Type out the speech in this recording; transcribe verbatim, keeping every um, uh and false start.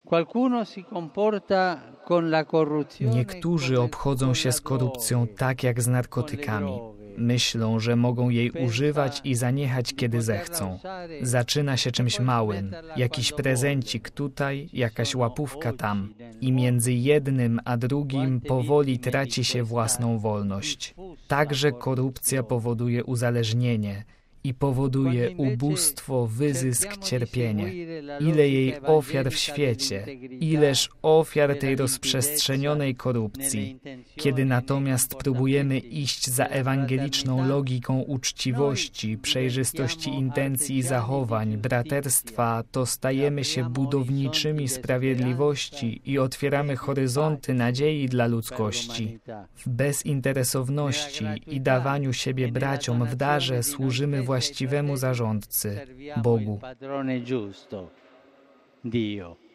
Niektórzy obchodzą się z korupcją tak jak z narkotykami. Myślą, że mogą jej używać i zaniechać, kiedy zechcą. Zaczyna się czymś małym, jakiś prezencik tutaj, jakaś łapówka tam. I między jednym a drugim powoli traci się własną wolność. Także korupcja powoduje uzależnienie i powoduje ubóstwo, wyzysk, cierpienie. Ile jej ofiar w świecie, ileż ofiar tej rozprzestrzenionej korupcji. Kiedy natomiast próbujemy iść za ewangeliczną logiką uczciwości, przejrzystości intencji i zachowań, braterstwa, to stajemy się budowniczymi sprawiedliwości i otwieramy horyzonty nadziei dla ludzkości. W bezinteresowności i dawaniu siebie braciom w darze służymy właściwemu zarządcy, Bogu.